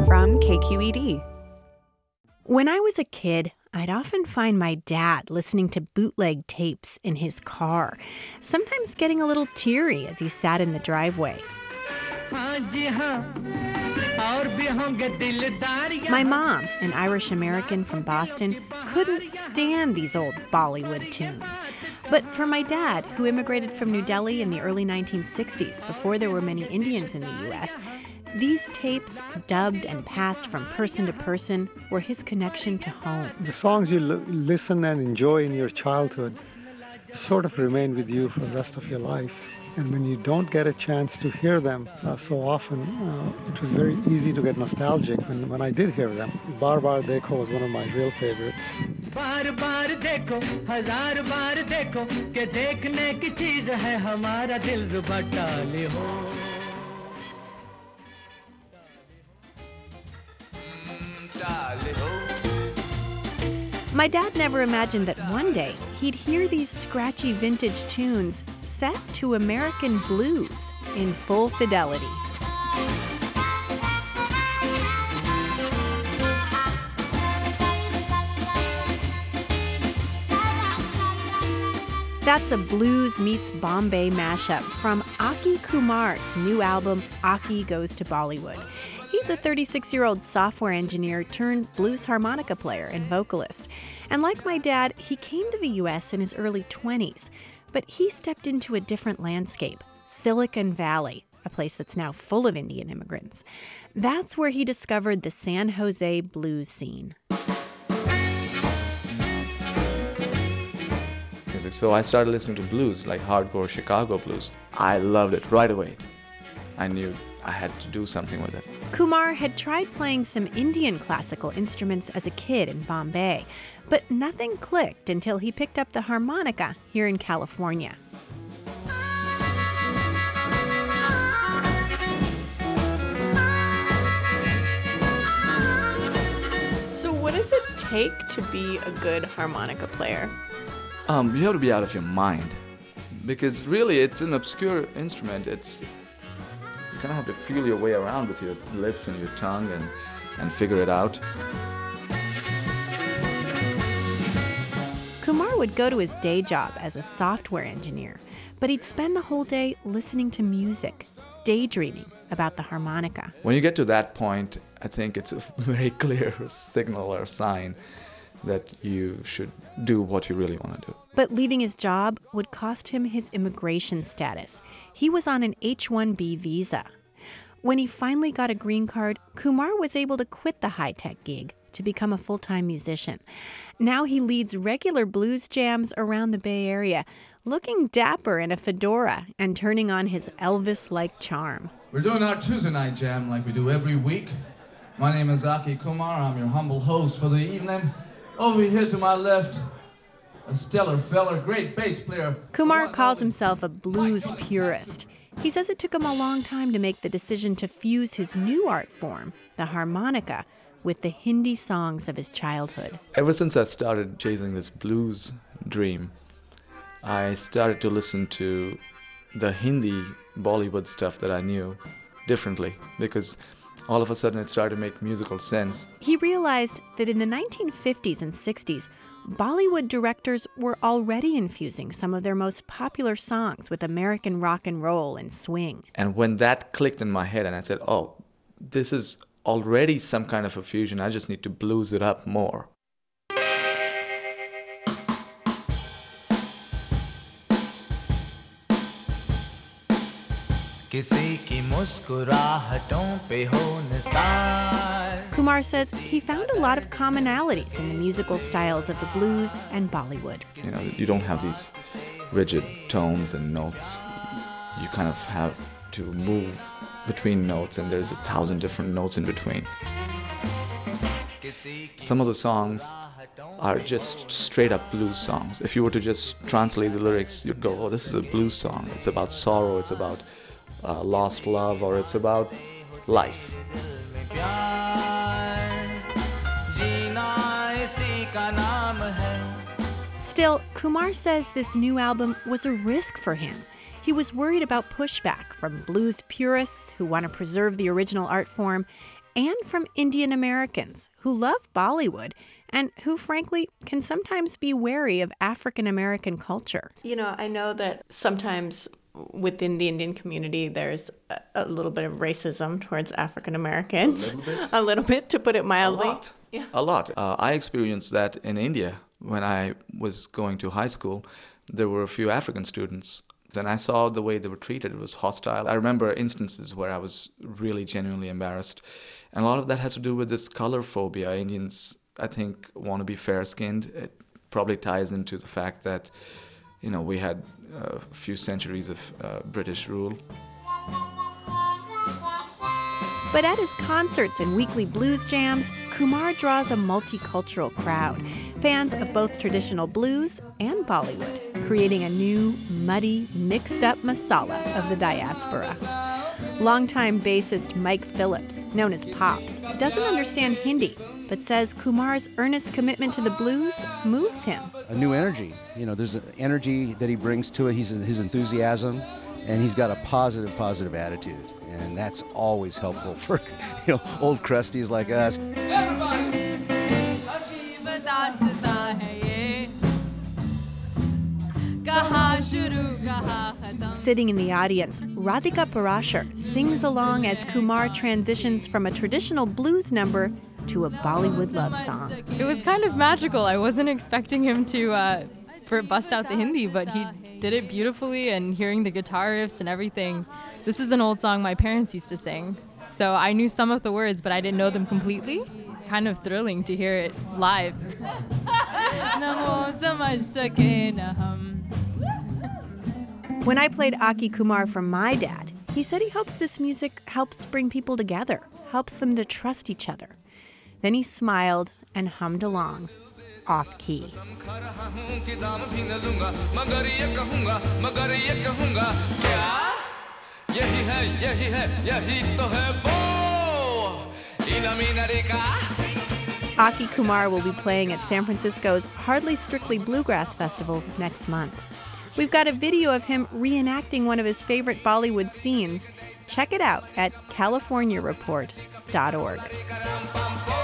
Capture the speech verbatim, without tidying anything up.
from K Q E D. When I was a kid, I'd often find my dad listening to bootleg tapes in his car, sometimes getting a little teary as he sat in the driveway. My mom, an Irish American from Boston, couldn't stand these old Bollywood tunes. But for my dad, who immigrated from New Delhi in the early nineteen sixties, before there were many Indians in the U S, these tapes, dubbed and passed from person to person, were his connection to home. The songs you l- listen and enjoy in your childhood sort of remain with you for the rest of your life. And when you don't get a chance to hear them uh, so often, uh, it was very easy to get nostalgic when, when I did hear them. Bar Bar Dekho was one of my real favorites. Bar bar dekho, hazar bar dekho, ke dekhne ki cheez hai hamara dil ruba dale ho. My dad never imagined that one day he'd hear these scratchy vintage tunes set to American blues in full fidelity. That's a blues meets Bombay mashup from Aki Kumar's new album, Aki Goes to Bollywood. He's a thirty-six-year-old software engineer turned blues harmonica player and vocalist. And like my dad, he came to the U S in his early twenties. But he stepped into a different landscape, Silicon Valley, a place that's now full of Indian immigrants. That's where he discovered the San Jose blues scene. So I started listening to blues, like hardcore Chicago blues. I loved it right away. I knew I had to do something with it. Kumar had tried playing some Indian classical instruments as a kid in Bombay, but nothing clicked until he picked up the harmonica here in California. So what does it take to be a good harmonica player? Um, you have to be out of your mind, because really it's an obscure instrument. It's you kind of have to feel your way around with your lips and your tongue and, and figure it out. Kumar would go to his day job as a software engineer, but he'd spend the whole day listening to music, daydreaming about the harmonica. When you get to that point, I think it's a very clear signal or sign that you should do what you really want to do. But leaving his job would cost him his immigration status. He was on an H one B visa. When he finally got a green card, Kumar was able to quit the high-tech gig to become a full-time musician. Now he leads regular blues jams around the Bay Area, looking dapper in a fedora and turning on his Elvis-like charm. We're doing our Tuesday night jam like we do every week. My name is Aki Kumar. I'm your humble host for the evening. Over here to my left, a stellar feller, great bass player. Kumar calls himself a blues purist. He says it took him a long time to make the decision to fuse his new art form, the harmonica, with the Hindi songs of his childhood. Ever since I started chasing this blues dream, I started to listen to the Hindi Bollywood stuff that I knew differently, because all of a sudden it started to make musical sense. He realized that in the nineteen fifties and sixties, Bollywood directors were already infusing some of their most popular songs with American rock and roll and swing. And when that clicked in my head and I said, oh, this is already some kind of a fusion, I just need to blues it up more. Kumar says he found a lot of commonalities in the musical styles of the blues and Bollywood. You know, you don't have these rigid tones and notes. You kind of have to move between notes, and there's a thousand different notes in between. Some of the songs are just straight up blues songs. If you were to just translate the lyrics, you'd go, oh, this is a blues song. It's about sorrow, it's about uh, lost love, or it's about life. Still, Kumar says this new album was a risk for him. He was worried about pushback from blues purists who want to preserve the original art form and from Indian Americans who love Bollywood and who, frankly, can sometimes be wary of African American culture. You know, I know that sometimes within the Indian community, there's a, a little bit of racism towards African Americans. A little bit? A little bit, to put it mildly. A lot. Yeah. A lot. Uh, I experienced that in India when I was going to high school. There were a few African students, and I saw the way they were treated. It was hostile. I remember instances where I was really genuinely embarrassed. And a lot of that has to do with this color phobia. Indians, I think, want to be fair-skinned. It probably ties into the fact that, you know, we had a few centuries of uh, British rule. But at his concerts and weekly blues jams, Kumar draws a multicultural crowd, fans of both traditional blues and Bollywood, creating a new, muddy, mixed-up masala of the diaspora. Longtime bassist Mike Phillips, known as Pops, doesn't understand Hindi, but says Kumar's earnest commitment to the blues moves him. A new energy. You know, there's an energy that he brings to it. He's his enthusiasm, and he's got a positive, positive attitude. And that's always helpful for, you know, old crusties like us. Sitting in the audience, Radhika Parashar sings along as Kumar transitions from a traditional blues number to a Bollywood love song. It was kind of magical. I wasn't expecting him to uh, for bust out the Hindi, but he did it beautifully, and hearing the guitar riffs and everything. This is an old song my parents used to sing, so I knew some of the words, but I didn't know them completely. Kind of thrilling to hear it live. When I played Aki Kumar for my dad, he said he hopes this music helps bring people together, helps them to trust each other. Then he smiled and hummed along, off key. Aki Kumar will be playing at San Francisco's Hardly Strictly Bluegrass Festival next month. We've got a video of him reenacting one of his favorite Bollywood scenes. Check it out at california report dot org.